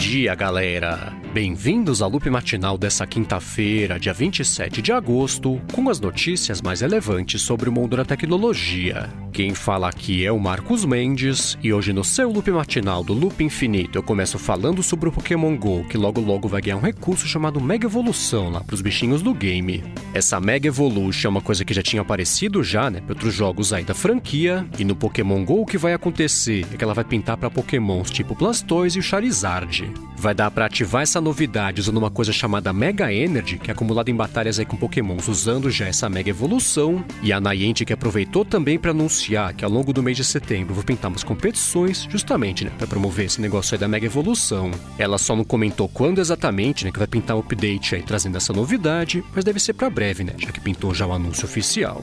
dia, galera! Bem-vindos ao Loop Matinal dessa quinta-feira, dia 27 de agosto, com as notícias mais relevantes sobre o mundo da tecnologia. Quem fala aqui é o Marcos Mendes, e hoje no seu Loop Matinal do Loop Infinito eu começo falando sobre o Pokémon GO, que logo vai ganhar um recurso chamado Mega Evolução lá pros bichinhos do game. Essa Mega Evolution é uma coisa que já tinha aparecido já, para outros jogos aí da franquia, e no Pokémon GO o que vai acontecer é que ela vai pintar para Pokémons tipo Blastoise e o Charizard. Vai dar para ativar essa novidade usando uma coisa chamada Mega Energy, que é acumulada em batalhas aí com Pokémons usando já essa Mega Evolução, e a Niantic aproveitou também para anunciar que ao longo do mês de setembro vou pintar umas competições, justamente, para promover esse negócio aí da Mega Evolução. Ela só não comentou quando exatamente, que vai pintar um update aí trazendo essa novidade, mas deve ser para breve, já que pintou já o anúncio oficial.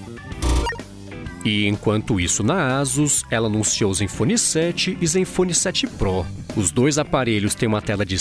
E enquanto isso, na Asus, ela anunciou o Zenfone 7 e Zenfone 7 Pro. Os dois aparelhos têm uma tela de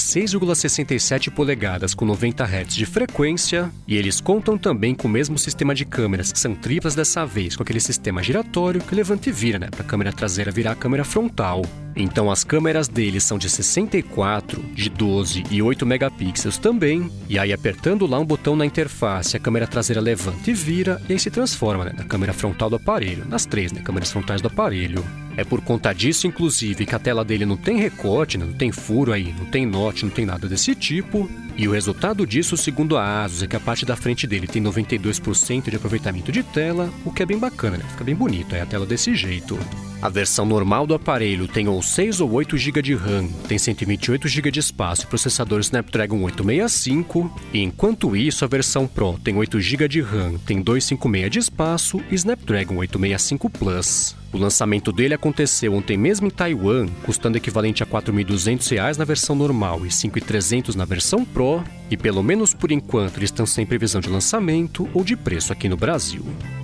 6,67 polegadas com 90 Hz de frequência, e eles contam também com o mesmo sistema de câmeras, que são triplas dessa vez, com aquele sistema giratório que levanta e vira, para a câmera traseira virar a câmera frontal. Então as câmeras deles são de 64, de 12 e 8 megapixels também, e aí apertando lá um botão na interface, a câmera traseira levanta e vira, e aí se transforma na câmera frontal do aparelho, nas três câmeras frontais do aparelho. É por conta disso, inclusive, que a tela dele não tem recorte, não tem furo aí, não tem note, não tem nada desse tipo. E o resultado disso, segundo a Asus, é que a parte da frente dele tem 92% de aproveitamento de tela, o que é bem bacana, fica bem bonito a tela desse jeito. A versão normal do aparelho tem ou 6 ou 8 GB de RAM, tem 128 GB de espaço e processador Snapdragon 865, e enquanto isso a versão Pro tem 8 GB de RAM, tem 256 de espaço e Snapdragon 865 Plus. O lançamento dele aconteceu ontem mesmo em Taiwan, custando equivalente a R$ 4.200 na versão normal e R$ 5.300 na versão Pro, e pelo menos por enquanto eles estão sem previsão de lançamento ou de preço aqui no Brasil.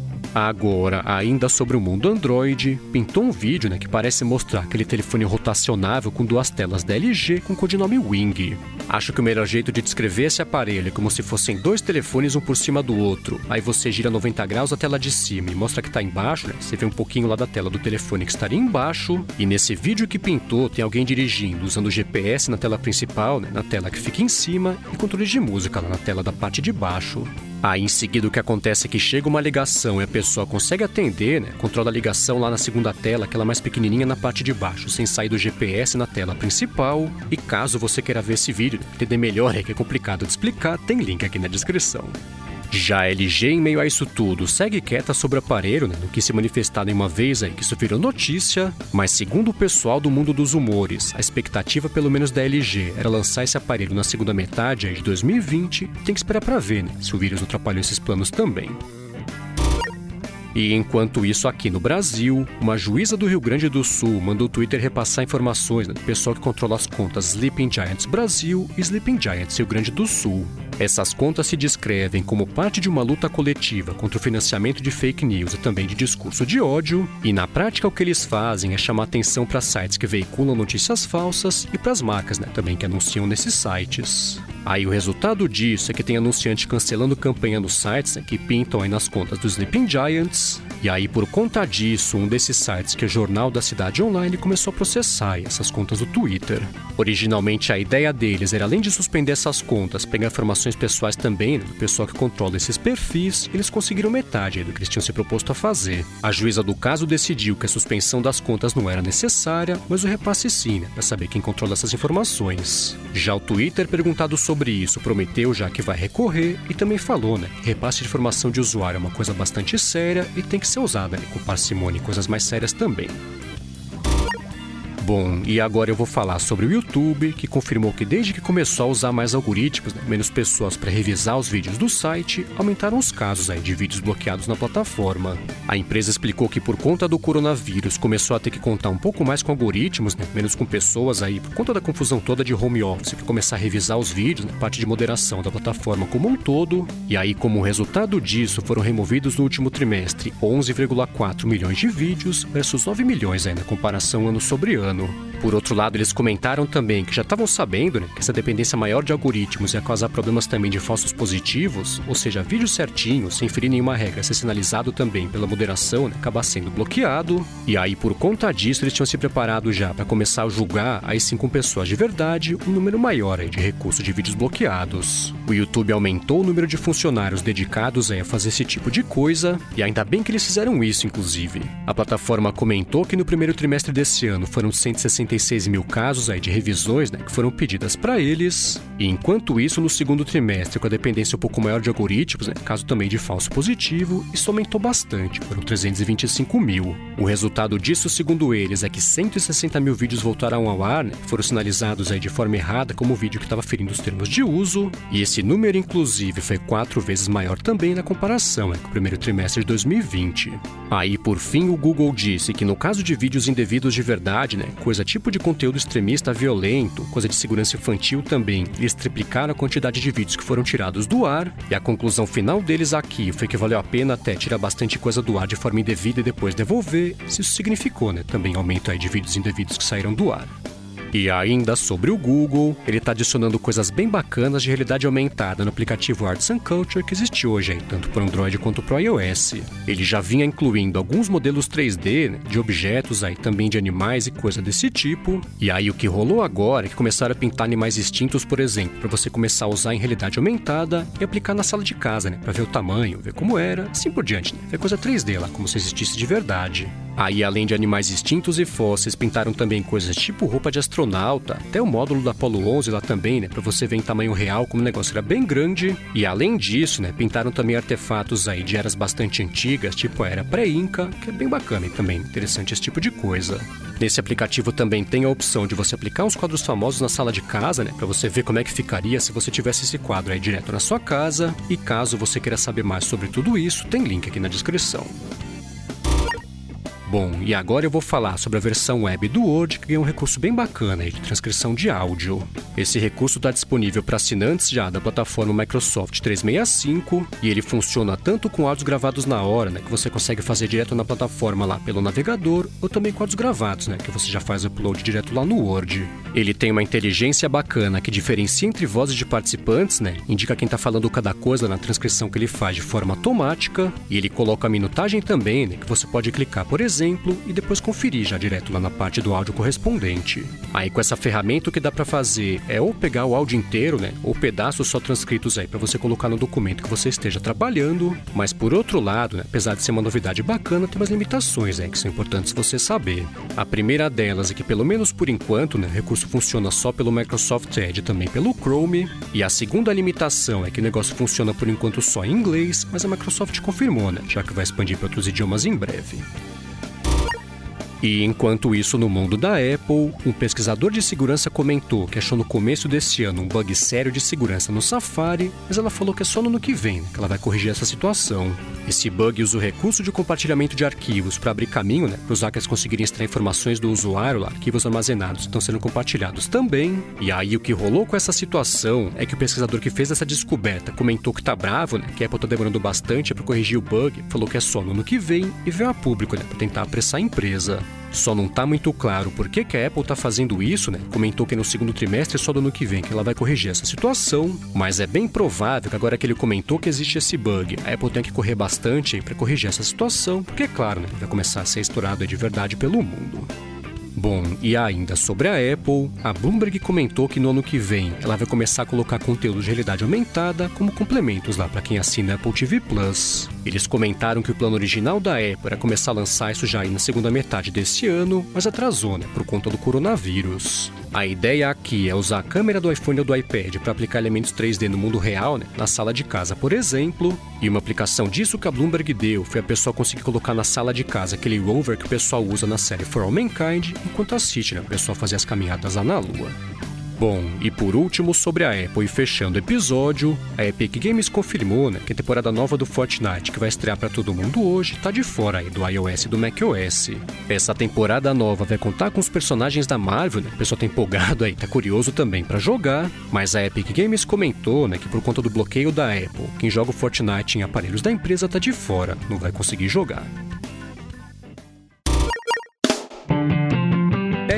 Agora, ainda sobre o mundo Android, pintou um vídeo que parece mostrar aquele telefone rotacionável com duas telas da LG com o codinome Wing. Acho que o melhor jeito de descrever esse aparelho é como se fossem dois telefones um por cima do outro. Aí você gira 90 graus a tela de cima e mostra que está embaixo, você vê um pouquinho lá da tela do telefone que estaria embaixo. E nesse vídeo que pintou tem alguém dirigindo usando o GPS na tela principal, na tela que fica em cima, e controle de música lá na tela da parte de baixo. Aí em seguida o que acontece é que chega uma ligação e a pessoa consegue atender, controla a ligação lá na segunda tela, aquela mais pequenininha na parte de baixo, sem sair do GPS na tela principal. E caso você queira ver esse vídeo, entender melhor, que é complicado de explicar, tem link aqui na descrição. Já a LG, em meio a isso tudo, segue quieta sobre o aparelho, não quis se manifestar nenhuma vez aí que isso virou notícia, mas segundo o pessoal do mundo dos humores, a expectativa pelo menos da LG era lançar esse aparelho na segunda metade aí de 2020, tem que esperar pra ver, se o vírus não atrapalhou esses planos também. E enquanto isso, aqui no Brasil, uma juíza do Rio Grande do Sul mandou o Twitter repassar informações do pessoal que controla as contas Sleeping Giants Brasil e Sleeping Giants Rio Grande do Sul. Essas contas se descrevem como parte de uma luta coletiva contra o financiamento de fake news e também de discurso de ódio, e na prática o que eles fazem é chamar atenção para sites que veiculam notícias falsas e para as marcas também que anunciam nesses sites. Aí o resultado disso é que tem anunciante cancelando campanha nos sites que pintam aí nas contas do Sleeping Giants, e aí por conta disso, um desses sites, que é o Jornal da Cidade Online, começou a processar essas contas do Twitter. Originalmente a ideia deles era, além de suspender essas contas, pegar informações pessoais também do pessoal que controla esses perfis, eles conseguiram metade do que eles tinham se proposto a fazer. A juíza do caso decidiu que a suspensão das contas não era necessária, mas o repasse sim, para saber quem controla essas informações. Já o Twitter, perguntado sobre isso, prometeu já que vai recorrer e também falou que repasse de informação de usuário é uma coisa bastante séria e tem que ser usada com parcimônia e coisas mais sérias também. Bom, e agora eu vou falar sobre o YouTube, que confirmou que desde que começou a usar mais algoritmos, menos pessoas para revisar os vídeos do site, aumentaram os casos de vídeos bloqueados na plataforma. A empresa explicou que por conta do coronavírus começou a ter que contar um pouco mais com algoritmos, menos com pessoas por conta da confusão toda de home office, para começar a revisar os vídeos, parte de moderação da plataforma como um todo. E aí, como resultado disso, foram removidos no último trimestre 11,4 milhões de vídeos versus 9 milhões na comparação ano sobre ano. Por outro lado, eles comentaram também que já estavam sabendo, né, que essa dependência maior de algoritmos ia causar problemas também de falsos positivos, ou seja, vídeo certinho, sem ferir nenhuma regra, ser sinalizado também pela moderação, né, acabar sendo bloqueado. E aí, por conta disso, eles tinham se preparado já para começar a julgar, aí sim com pessoas de verdade, um número maior aí de recurso de vídeos bloqueados. O YouTube aumentou o número de funcionários dedicados a fazer esse tipo de coisa, e ainda bem que eles fizeram isso, inclusive. A plataforma comentou que no primeiro trimestre desse ano foram 166 mil casos aí de revisões, né, que foram pedidas para eles, e enquanto isso, no segundo trimestre, com a dependência um pouco maior de algoritmos, né, caso também de falso positivo, isso aumentou bastante, foram 325 mil. O resultado disso, segundo eles, é que 160 mil vídeos voltaram ao ar, né, foram sinalizados aí de forma errada como vídeo que estava ferindo os termos de uso, e esse número, inclusive, foi 4 vezes maior também na comparação com o primeiro trimestre de 2020. Aí, por fim, o Google disse que no caso de vídeos indevidos de verdade, né, coisa tipo de conteúdo extremista violento, coisa de segurança infantil também, eles triplicaram a quantidade de vídeos que foram tirados do ar, e a conclusão final deles aqui foi que valeu a pena até tirar bastante coisa do ar de forma indevida e depois devolver, se isso significou, né, também aumento aí de vídeos indevidos que saíram do ar. E ainda sobre o Google, ele está adicionando coisas bem bacanas de realidade aumentada no aplicativo Arts and Culture que existe hoje, aí, tanto para Android quanto para iOS. Ele já vinha incluindo alguns modelos 3D, né, de objetos, aí também de animais e coisa desse tipo. E aí o que rolou agora é que começaram a pintar animais extintos, por exemplo, para você começar a usar em realidade aumentada e aplicar na sala de casa, né, para ver o tamanho, ver como era, assim por diante, né, ver coisa 3D lá, como se existisse de verdade. Aí, além de animais extintos e fósseis, pintaram também coisas tipo roupa de astronauta, até o módulo da Apollo 11 lá também, né, pra você ver em tamanho real como o negócio era bem grande. E além disso, né, pintaram também artefatos aí de eras bastante antigas, tipo a era pré-Inca, que é bem bacana e também interessante esse tipo de coisa. Nesse aplicativo também tem a opção de você aplicar uns quadros famosos na sala de casa, né, pra você ver como é que ficaria se você tivesse esse quadro aí direto na sua casa. E caso você queira saber mais sobre tudo isso, tem link aqui na descrição. Bom, e agora eu vou falar sobre a versão web do Word, que ganhou um recurso bem bacana de transcrição de áudio. Esse recurso está disponível para assinantes já da plataforma Microsoft 365, e ele funciona tanto com áudios gravados na hora, né, que você consegue fazer direto na plataforma lá pelo navegador, ou também com áudios gravados, né, que você já faz upload direto lá no Word. Ele tem uma inteligência bacana que diferencia entre vozes de participantes, né, indica quem está falando cada coisa na transcrição que ele faz de forma automática, e ele coloca a minutagem também, né, que você pode clicar, por exemplo, e depois conferir já direto lá na parte do áudio correspondente. Aí com essa ferramenta o que dá para fazer é ou pegar o áudio inteiro, né, ou pedaços só transcritos aí para você colocar no documento que você esteja trabalhando, mas por outro lado, né, apesar de ser uma novidade bacana, tem umas limitações que são importantes você saber. A primeira delas é que pelo menos por enquanto, né, o recurso funciona só pelo Microsoft Edge e também pelo Chrome, e a segunda limitação é que o negócio funciona por enquanto só em inglês, mas a Microsoft confirmou, né, já que vai expandir para outros idiomas em breve. E enquanto isso, no mundo da Apple, um pesquisador de segurança comentou que achou no começo desse ano um bug sério de segurança no Safari, mas ela falou que é só no ano que vem que ela vai corrigir essa situação. Esse bug usa o recurso de compartilhamento de arquivos para abrir caminho, né, para os hackers conseguirem extrair informações do usuário, arquivos armazenados estão sendo compartilhados também. E aí o que rolou com essa situação é que o pesquisador que fez essa descoberta comentou que tá bravo, né, que a Apple tá demorando bastante para corrigir o bug, falou que é só no ano que vem e veio a público, né, para tentar apressar a empresa. Só não tá muito claro por que a Apple tá fazendo isso, né? Comentou que no segundo trimestre só do ano que vem que ela vai corrigir essa situação, mas é bem provável que agora que ele comentou que existe esse bug, a Apple tem que correr bastante para corrigir essa situação, porque é claro, né, vai começar a ser estourado de verdade pelo mundo. Bom, e ainda sobre a Apple, a Bloomberg comentou que no ano que vem ela vai começar a colocar conteúdo de realidade aumentada como complementos lá para quem assina Apple TV+. Eles comentaram que o plano original da Apple era começar a lançar isso já aí na segunda metade desse ano, mas atrasou, né, por conta do coronavírus. A ideia aqui é usar a câmera do iPhone ou do iPad para aplicar elementos 3D no mundo real, né, na sala de casa, por exemplo. E uma aplicação disso que a Bloomberg deu foi a pessoa conseguir colocar na sala de casa aquele rover que o pessoal usa na série For All Mankind, enquanto assiste, né, o pessoal fazer as caminhadas lá na Lua. Bom, e por último, sobre a Apple e fechando o episódio, a Epic Games confirmou, né, que a temporada nova do Fortnite, que vai estrear para todo mundo hoje, tá de fora aí do iOS e do macOS. Essa temporada nova vai contar com os personagens da Marvel, né, o pessoal tá empolgado aí, tá curioso também para jogar, mas a Epic Games comentou, né, que por conta do bloqueio da Apple, quem joga o Fortnite em aparelhos da empresa tá de fora, não vai conseguir jogar. É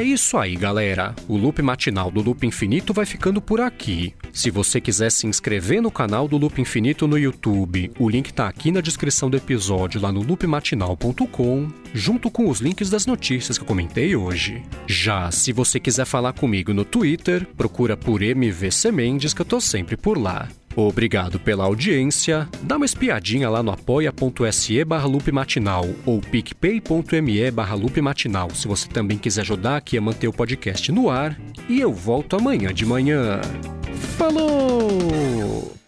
isso aí, galera. O Loop Matinal do Loop Infinito vai ficando por aqui. Se você quiser se inscrever no canal do Loop Infinito no YouTube, o link tá aqui na descrição do episódio lá no loopmatinal.com, junto com os links das notícias que eu comentei hoje. Já se você quiser falar comigo no Twitter, procura por MVC Mendes, que eu tô sempre por lá. Obrigado pela audiência, dá uma espiadinha lá no apoia.se/loopmatinal ou picpay.me/loopmatinal se você também quiser ajudar aqui a manter o podcast no ar, e eu volto amanhã de manhã. Falou!